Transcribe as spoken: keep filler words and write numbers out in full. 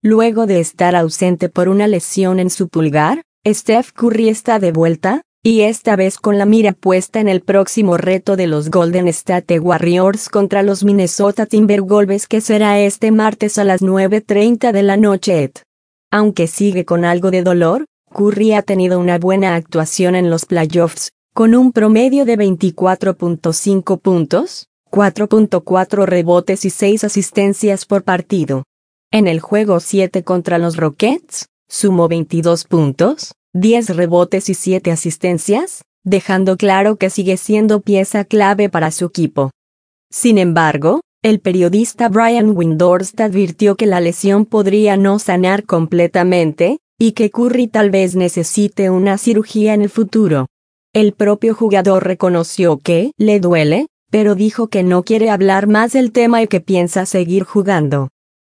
Luego de estar ausente por una lesión en su pulgar, Steph Curry está de vuelta, y esta vez con la mira puesta en el próximo reto de los Golden State Warriors contra los Minnesota Timberwolves, que será este martes a las nueve treinta de la noche. Aunque sigue con algo de dolor, Curry ha tenido una buena actuación en los playoffs, con un promedio de veinticuatro punto cinco puntos, cuatro punto cuatro rebotes y seis asistencias por partido. En el juego siete contra los Rockets, sumó veintidós puntos, diez rebotes y siete asistencias, dejando claro que sigue siendo pieza clave para su equipo. Sin embargo, el periodista Brian Windhorst advirtió que la lesión podría no sanar completamente, y que Curry tal vez necesite una cirugía en el futuro. El propio jugador reconoció que le duele, pero dijo que no quiere hablar más del tema y que piensa seguir jugando.